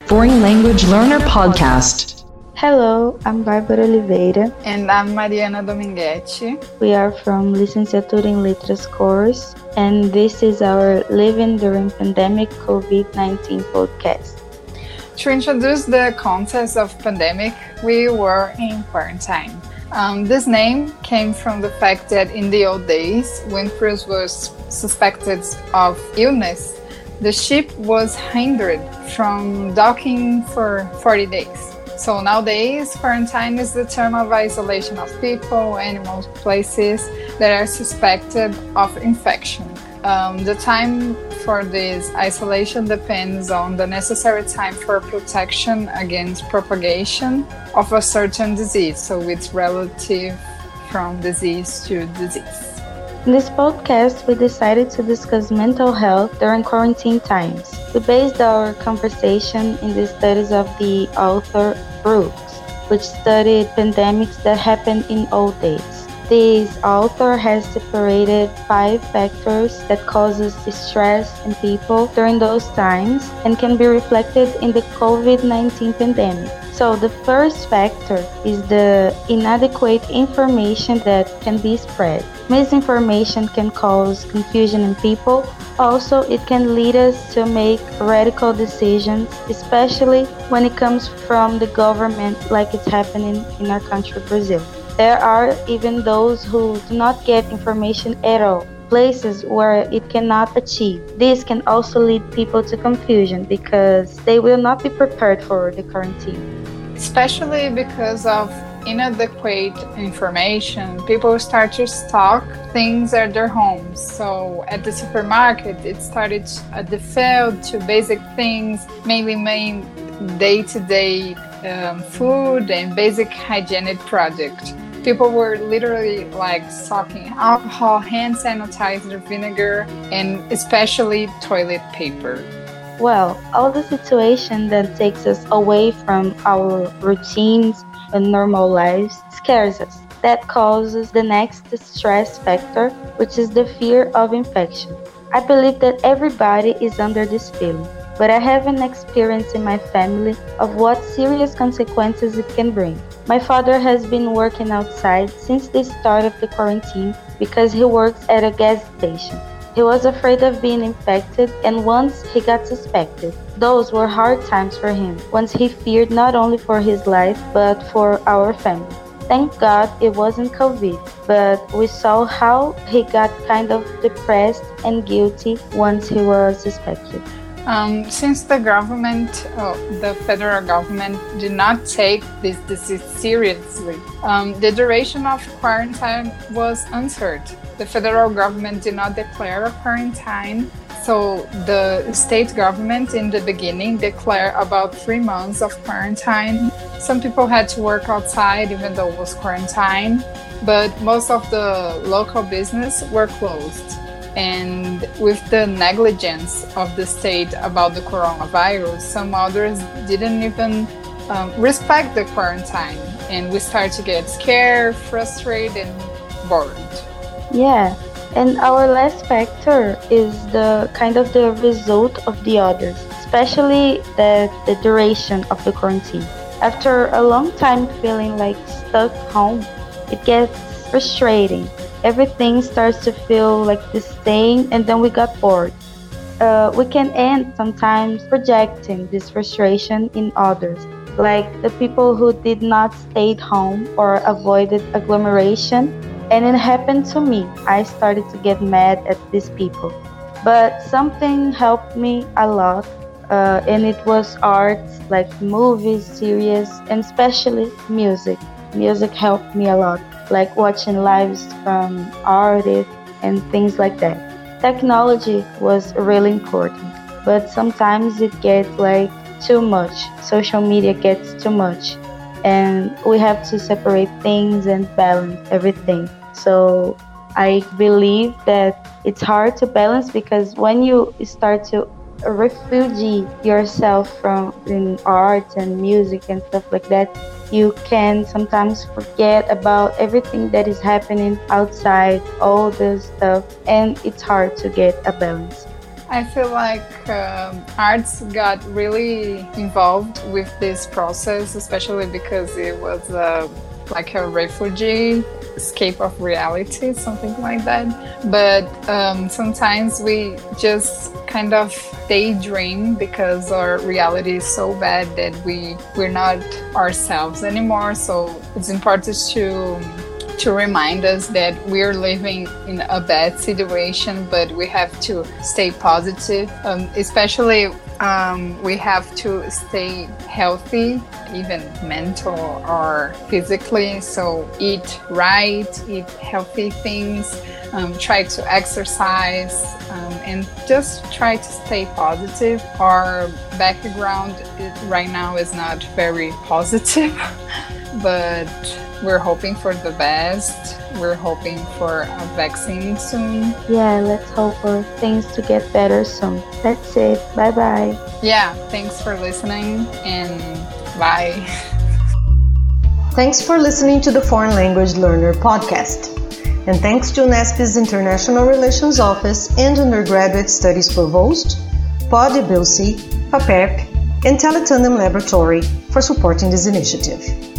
Foreign Language Learner Podcast. Hello, I'm Bárbara Oliveira. And I'm Mariana Dominguete. We are from Licenciatura em Letras course, and this is our Living During Pandemic COVID-19 podcast. To introduce the context of pandemic, we were in quarantine. This name came from the fact that in the old days, when crews was suspected of illness, the ship was hindered from docking for 40 days. So nowadays, quarantine is the term of isolation of people, animals, places that are suspected of infection. The time for this isolation depends on the necessary time for protection against propagation of a certain disease. So it's relative from disease to disease. In this podcast, we decided to discuss mental health during quarantine times. We based our conversation in the studies of the author Brooks, which studied pandemics that happened in old days. This author has separated 5 factors that causes stress in people during those times and can be reflected in the COVID-19 pandemic. So the first factor is the inadequate information that can be spread. Misinformation can cause confusion in people. Also, it can lead us to make radical decisions, especially when it comes from the government, like it's happening in our country, Brazil. There are even those who do not get information at all, places where it cannot achieve. This can also lead people to confusion because they will not be prepared for the quarantine. Especially because of inadequate information, people start to stock things at their homes. So at the supermarket, it started at the field to basic things, mainly day-to-day food and basic hygienic product. People were literally stocking alcohol, hand sanitizer, vinegar, and especially toilet paper. Well, all the situation that takes us away from our routines and normal lives scares us. That causes the next stress factor, which is the fear of infection. I believe that everybody is under this feeling, but I have an experience in my family of what serious consequences it can bring. My father has been working outside since the start of the quarantine because he works at a gas station. He was afraid of being infected, and once he got suspected, those were hard times for him, once he feared not only for his life, but for our family. Thank God it wasn't COVID, but we saw how he got kind of depressed and guilty once he was suspected. Since the federal government did not take this disease seriously, the duration of quarantine was uncertain. The federal government did not declare a quarantine, so the state government in the beginning declared about 3 months of quarantine. Some people had to work outside even though it was quarantine, but most of the local business were closed. And with the negligence of the state about the coronavirus, some others didn't even respect the quarantine. And we started to get scared, frustrated, and bored. Yeah, and our last factor is the kind of the result of the others, especially the duration of the quarantine. After a long time feeling like stuck home, it gets frustrating. Everything starts to feel like the same, and then we got bored. We can end sometimes projecting this frustration in others, like the people who did not stay home or avoided agglomeration. And it happened to me. I started to get mad at these people. But something helped me a lot, and it was art, like movies, series, and especially music. Music helped me a lot, like watching lives from artists and things like that. Technology was really important, but sometimes it gets too much. Social media gets too much, and we have to separate things and balance everything. So I believe that it's hard to balance because when you start to refugee yourself from in art and music and stuff like that, you can sometimes forget about everything that is happening outside, all this stuff, and it's hard to get a balance. I feel like arts got really involved with this process, especially because it was like a refugee escape of reality, something like that. But sometimes we just kind of daydream because our reality is so bad that we're not ourselves anymore. So it's important to remind us that we're living in a bad situation, but we have to stay positive, especially we have to stay healthy, even mental or physically. So eat right, eat healthy things, try to exercise, and just try to stay positive. Our background right now is not very positive, but we're hoping for the best. We're hoping for a vaccine soon. Yeah, let's hope for things to get better soon. That's it. Bye-bye. Yeah, thanks for listening and bye. Thanks for listening to the Foreign Language Learner podcast. And thanks to UNESP's International Relations Office and Undergraduate Studies Provost, POD-IBILSI, FAPERP, and Teletandem Laboratory for supporting this initiative.